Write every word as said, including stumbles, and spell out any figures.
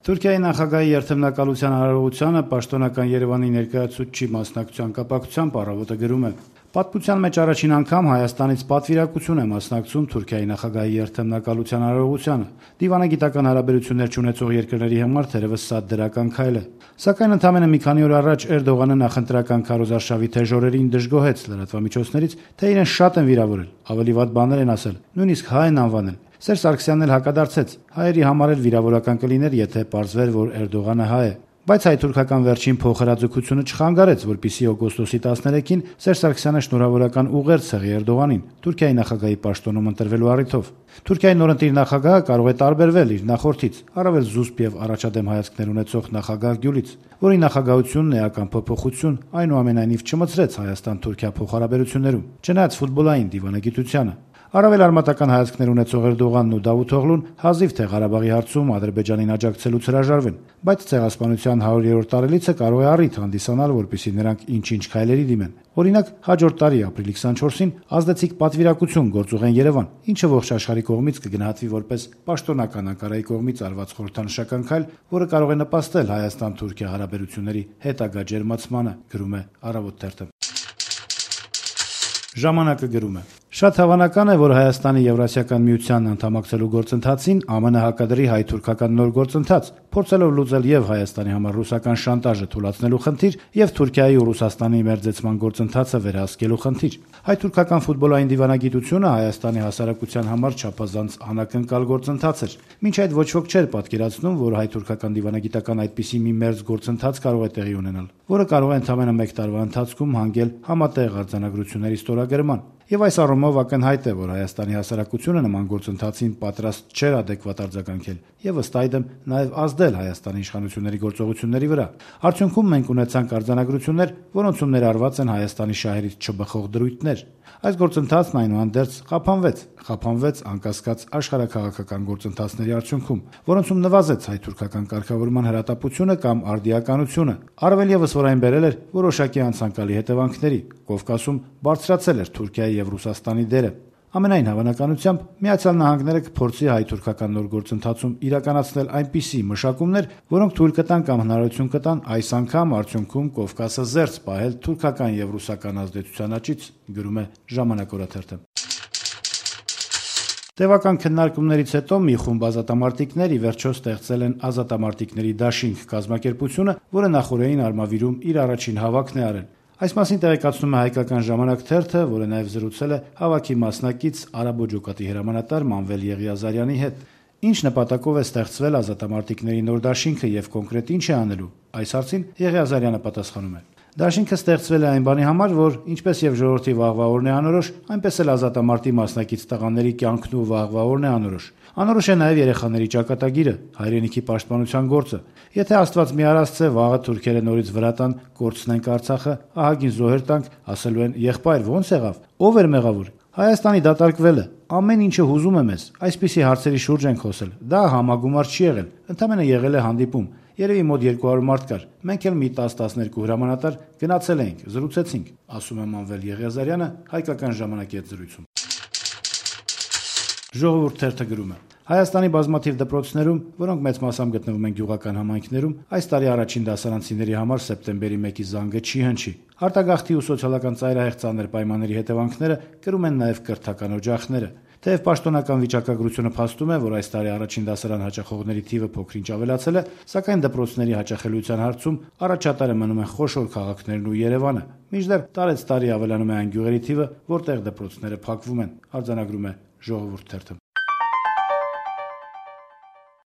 Թուրքիայի նախագահի երթմնակալության արարողությանը պաշտոնական Երևանի ներկայացուցչի մասնակցության կապակցությամբ առավոտը գրում է. Պատմության մեջ առաջին անգամ Հայաստանից պատվիրակություն է մասնակցում Թուրքիայի նախագահի երթմնակալության արարողությանը։ Դիվանագիտական հարաբերություններ չունեցող երկրների համար թերևս սա դրական քայլ է։ Սակայն ընդամենը մի քանի օր առաջ Էրդողանը նախընտրական քարոզարշավի թեժ օրերին դժգոհեց լրատվամիջոցներից, թե իրեն շատ են վիրավորել, ավելի վատ բաներ են ասել, նույնիսկ հայ են անվանել։ Սերժ Սարգսյանն էլ հակադարձեց. հայերի համար էլ վիրավորական կլիներ, եթե պարզվեր, որ Էրդողանը հայ է։ Բայց հայ-թուրքական վերջին փոխհրաձգությունը չխանգարեց, որպեսզի օգոստոսի տասներեքին Սերժ Սարգսյանը շնորհավորական ուղերձ ցեղի Էրդողանին Թուրքիայի նախագահի պաշտոնում ընտրվելու առիթով։ Թուրքիայի նորընտիր նախագահը կարող է տարբերվել իր նախորդից, առավել զուսպ եւ առաջադեմ հայացքներ ունեցող նախագահ Գյուլից, որի նախագահությունն էական փոփոխություն այնուամենայնիվ չմցրեց Հայաստան-Թուրքիա փոխհարաբերություններում, չնայած ֆուտբոլային դիվանագիտությանը։ Առավել արմատական հայացքներ ունեցող Էրդողանն ու Դավութօղլուն հազիվ թե Ղարաբաղի հարցում Ադրբեջանին աջակցելուց հրաժարվեն, բայց ցեղասպանության հարյուրերորդ տարելիցը կարող է առիթ հանդիսանալ, որպեսզի նրանք ինչ-ինչ քայլերի դիմեն։ Օրինակ, հաջորդ տարի ապրիլի քսանչորսին ազդեցիկ պատվիրակություն գործուղեն Երևան, ինչը ողջ աշխարհի կողմից կգնահատվի որպես պաշտոնական Անկարայի կողմից արված խորհրդանշական քայլ, որը կարող է նպաստել Հայաստան-Թուրքիա հարաբերությունների հետագա ջերմացմանը, գրում է Առավոտ թերթը։ Ժամանակը գրում է. Շատ հավանական է, որ Հայաստանի Եվրասիական միությանն անդամակցելու գործընթացին ԱՄՆ հակադրի հայ-թուրքական նոր գործընթաց, փորձելով լուծել եւ Հայաստանի համար ռուսական շանտաժը թույլատնելու խնդիր եւ Թուրքիայի ու Ռուսաստանի մերձեցման գործընթացը վերահսկելու խնդիր։ Հայ-թուրքական ֆուտբոլային դիվանագիտությունը Հայաստանի հասարակության համար չափազանց անակնկալ գործընթաց էր։ Մինչ այդ ոչ ոք չէր պատկերացնում, որ հայ-թուրքական դիվանագիտական այդպիսի մի մերձ գործընթաց կարող է տեղի ունենալ, որը կարող է ընդամենը մեկ տարվա ընթացքում հանգել համատեղ արձանագրությունների ստորագրման։ Եվ այս առումով ակնհայտ է, որ Հայաստանի հասարակությունը նման գործընթացին պատրաստ չէր adekvat արձագանքել եւ ըստ այդմ նաեւ ազդել Հայաստանի իշխանությունների գործողությունների վրա։ Արդյունքում մենք ունեցանք արձանագրություններ, որոնցում ներառված են Հայաստանի շահերից չբխող դրույթներ։ Այս գործընթացն այնուհանդերձ խափանվեց, խափանվեց անկասկած աշխարհաքաղաքական գործընթացների արդյունքում, որոնցում նվազեց հայ-թուրքական կարգավորման հրատապությունը կամ արդիականությունը։ Առավել եւս, որ այն բերել էր որոշակի անցանկալի հետևանքների։ Կովկասում բարձրացել էր Թուրքիայի եւ Ռուսաստանի դերը։ Ամենայն հավանականությամբ Միացյալ Նահանգները կփորձի հայ-թուրքական նոր գործընթացում իրականացնել այնպիսի մշակումներ, որոնք թույլ կտան կամ հնարավորություն կտան այս անգամ արդյունքում Կովկասը զերծ պահել թուրքական եւ ռուսական ազդեցության աճից, գրում է Ժամանակ օրաթերթը։ Տևական քննարկումներից հետո մի խումբ ազատամարտիկներ ի վերջո ստեղծել են ազատամարտիկների դաշինք կազմակերպությունը, որը նախորդին Արմավիրում իր առաջին հավաքն է արել։ Այս մասին տեղեկացնում է Հայկական ժամանակ թերթը, որը նաև զրուցել է հավաքի մասնակից Արաբո ջոկատի հրամանատար Մանվել Եղիազարյանի հետ։ Ինչ նպատակով է ստեղծվել ազատամարտիկների նոր դաշինքը եւ կոնկրետ ինչ է անելու։ Այս հարցին Եղիազարյանը պատասխանում է. Դաշինքը ստեղծվել է այն բանի համար, որ ինչպես եւ ժողովրդի վաղվա օրն է անորոշ, այնպես էլ ազատամարտի մասնակից տղաների կյանքն ու վաղվա օրն է անորոշ։ Անորոշ է նաեւ երեխաների ճակատագիրը, հայրենիքի պաշտպանության գործը։ Եթե Աստված մի արասցե վաղը թուրքերը նորից վրա տան, կորցնենք Արցախը, ահագին զոհեր տանք, ասելու են եղբայր ո՞նց եղավ, ով էր մեղավոր։ Հայաստանի դատարկվելը, ամեն ինչը հուզում է մեզ, այսպիսի հարցերի շուրջ ենք խոսել։ Դա համագումար չի եղել, ընդամենը եղել է հանդիպում։ Երևի մոտ երկու հարյուր մարդ կար։ Մենք էլ մի տասը տասներկու հրամանատար գնացել էինք, զրուցեցինք, ասում է Մանվել Եղիազարյանը Հայկական ժամանակի հետ զրույցում։ Ժողովուրդ թերթը գրում է. Հայաստանի բազմաթիվ դպրոցներում, որոնք մեծ մասամբ գտնվում են գյուղական համայնքներում, այս տարի առաջին դասարանցիների համար սեպտեմբերի մեկի զանգը չի հնչի։ Արտագաղթի ու սոցիալական ծայրահեղ ծանր պայմանների հետևանքները կրում են նաև կրթական օջախները։ Թեև պաշտոնական վիճակագրությունը փաստում է, որ այս տարի առաջին դասարան հաճախողների թիվը փոքրինչ ավելացել է, սակայն դպրոցների հաճախելիության հարցում առաջատարը մնում են խոշոր քաղաքներն ու Երևանը։ Մինչդեռ տարեց տարի ավելանում է այն գյուղերի թիվը, որտեղ դպրոցները փակվում են, արձանագրում է Ժողովուրդ թերթը։